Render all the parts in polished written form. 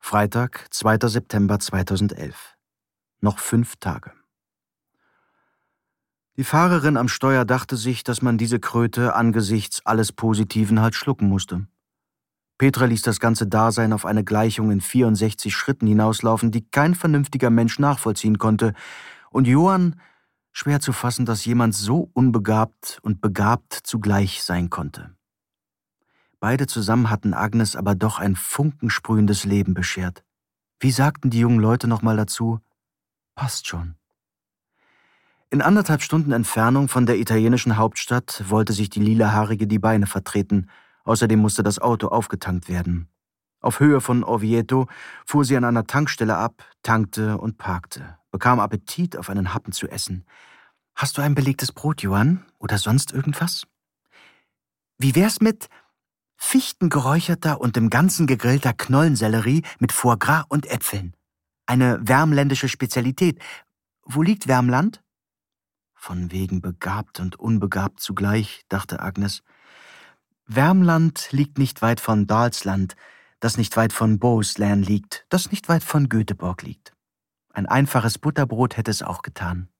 Freitag, 2. September 2011. Noch 5 Tage. Die Fahrerin am Steuer dachte sich, dass man diese Kröte angesichts alles Positiven halt schlucken musste. Petra ließ das ganze Dasein auf eine Gleichung in 64 Schritten hinauslaufen, die kein vernünftiger Mensch nachvollziehen konnte. Und Johann, schwer zu fassen, dass jemand so unbegabt und begabt zugleich sein konnte. Beide zusammen hatten Agnes aber doch ein funkensprühendes Leben beschert. Wie sagten die jungen Leute nochmal dazu? Passt schon. In 1,5 Stunden Entfernung von der italienischen Hauptstadt wollte sich die Lilahaarige die Beine vertreten. Außerdem musste das Auto aufgetankt werden. Auf Höhe von Orvieto fuhr sie an einer Tankstelle ab, tankte und parkte, bekam Appetit auf einen Happen zu essen. »Hast du ein belegtes Brot, Johann? Oder sonst irgendwas?« »Wie wär's mit fichtengeräucherter und im Ganzen gegrillter Knollensellerie mit Foie Gras und Äpfeln? Eine wärmländische Spezialität. Wo liegt Wärmland?« »Von wegen begabt und unbegabt zugleich«, dachte Agnes. »Wärmland liegt nicht weit von Dalsland, das nicht weit von Bohuslän liegt, das nicht weit von Göteborg liegt. Ein einfaches Butterbrot hätte es auch getan.«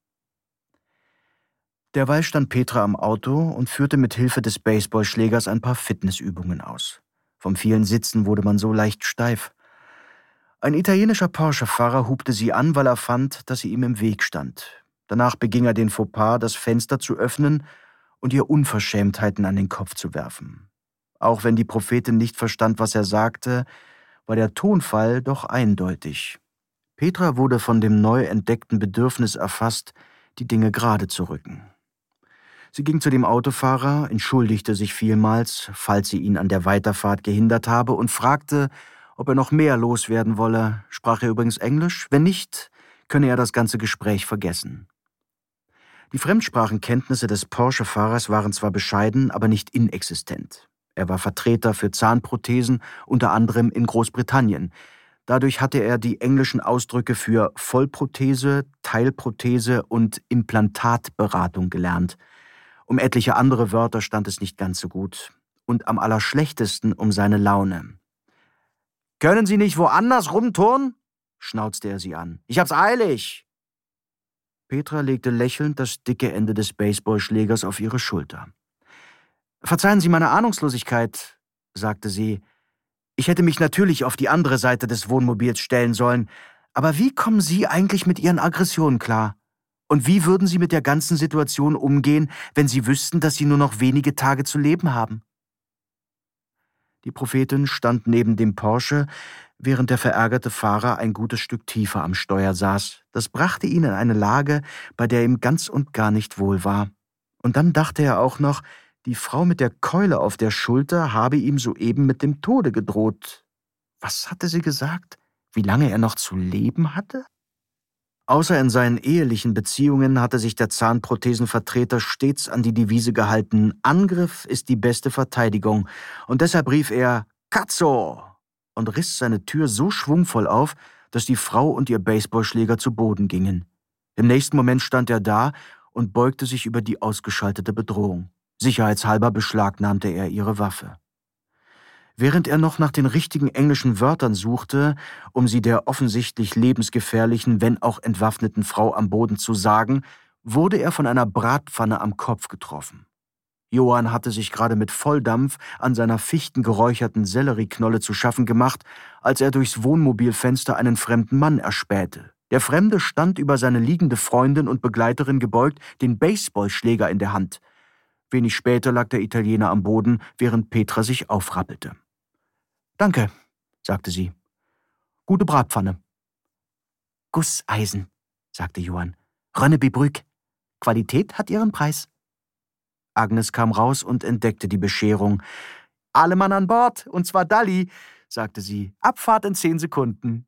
Derweil stand Petra am Auto und führte mit Hilfe des Baseballschlägers ein paar Fitnessübungen aus. Vom vielen Sitzen wurde man so leicht steif. Ein italienischer Porsche-Fahrer hupte sie an, weil er fand, dass sie ihm im Weg stand. Danach beging er den Fauxpas, das Fenster zu öffnen und ihr Unverschämtheiten an den Kopf zu werfen. Auch wenn die Prophetin nicht verstand, was er sagte, war der Tonfall doch eindeutig. Petra wurde von dem neu entdeckten Bedürfnis erfasst, die Dinge gerade zu rücken. Sie ging zu dem Autofahrer, entschuldigte sich vielmals, falls sie ihn an der Weiterfahrt gehindert habe, und fragte, ob er noch mehr loswerden wolle. Sprach er übrigens Englisch? Wenn nicht, könne er das ganze Gespräch vergessen. Die Fremdsprachenkenntnisse des Porsche-Fahrers waren zwar bescheiden, aber nicht inexistent. Er war Vertreter für Zahnprothesen, unter anderem in Großbritannien. Dadurch hatte er die englischen Ausdrücke für Vollprothese, Teilprothese und Implantatberatung gelernt. Um etliche andere Wörter stand es nicht ganz so gut. Und am allerschlechtesten um seine Laune. »Können Sie nicht woanders rumturnen?« schnauzte er sie an. »Ich hab's eilig!« Petra legte lächelnd das dicke Ende des Baseballschlägers auf ihre Schulter. »Verzeihen Sie meine Ahnungslosigkeit«, sagte sie. »Ich hätte mich natürlich auf die andere Seite des Wohnmobils stellen sollen. Aber wie kommen Sie eigentlich mit Ihren Aggressionen klar? Und wie würden Sie mit der ganzen Situation umgehen, wenn Sie wüssten, dass Sie nur noch wenige Tage zu leben haben?« Die Prophetin stand neben dem Porsche, während der verärgerte Fahrer ein gutes Stück tiefer am Steuer saß. Das brachte ihn in eine Lage, bei der ihm ganz und gar nicht wohl war. Und dann dachte er auch noch, die Frau mit der Keule auf der Schulter habe ihm soeben mit dem Tode gedroht. Was hatte sie gesagt? Wie lange er noch zu leben hatte? Außer in seinen ehelichen Beziehungen hatte sich der Zahnprothesenvertreter stets an die Devise gehalten, Angriff ist die beste Verteidigung, und deshalb rief er »Cazzo!« und riss seine Tür so schwungvoll auf, dass die Frau und ihr Baseballschläger zu Boden gingen. Im nächsten Moment stand er da und beugte sich über die ausgeschaltete Bedrohung. Sicherheitshalber beschlagnahmte er ihre Waffe. Während er noch nach den richtigen englischen Wörtern suchte, um sie der offensichtlich lebensgefährlichen, wenn auch entwaffneten Frau am Boden zu sagen, wurde er von einer Bratpfanne am Kopf getroffen. Johann hatte sich gerade mit Volldampf an seiner fichtengeräucherten Sellerieknolle zu schaffen gemacht, als er durchs Wohnmobilfenster einen fremden Mann erspähte. Der Fremde stand über seine liegende Freundin und Begleiterin gebeugt, den Baseballschläger in der Hand. Wenig später lag der Italiener am Boden, während Petra sich aufrappelte. »Danke«, sagte sie. »Gute Bratpfanne.« »Gusseisen«, sagte Johann. »Rönnebebrück. Qualität hat ihren Preis.« Agnes kam raus und entdeckte die Bescherung. »Alle Mann an Bord, und zwar Dalli«, sagte sie. »Abfahrt in 10 Sekunden.«